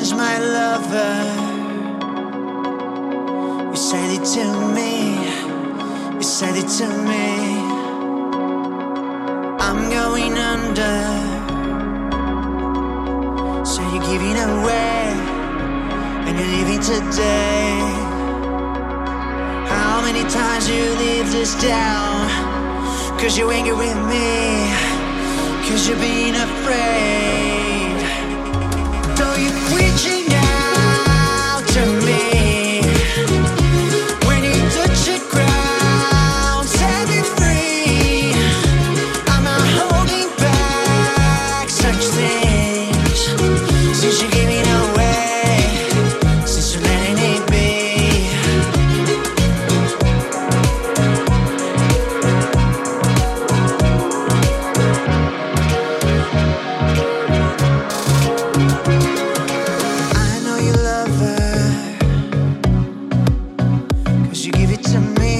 was my lover. You said it to me. You said it to me. I'm going under. So you're giving away, and you're leaving today. How many times you leave this down? 'Cause you're angry with me, 'cause you're being afraid. Though you're reaching out to me, when you touch the ground, set me free. I'm not holding back such things. Since you're giving away, since you're letting it be. I know you love her, 'cause you give it to me.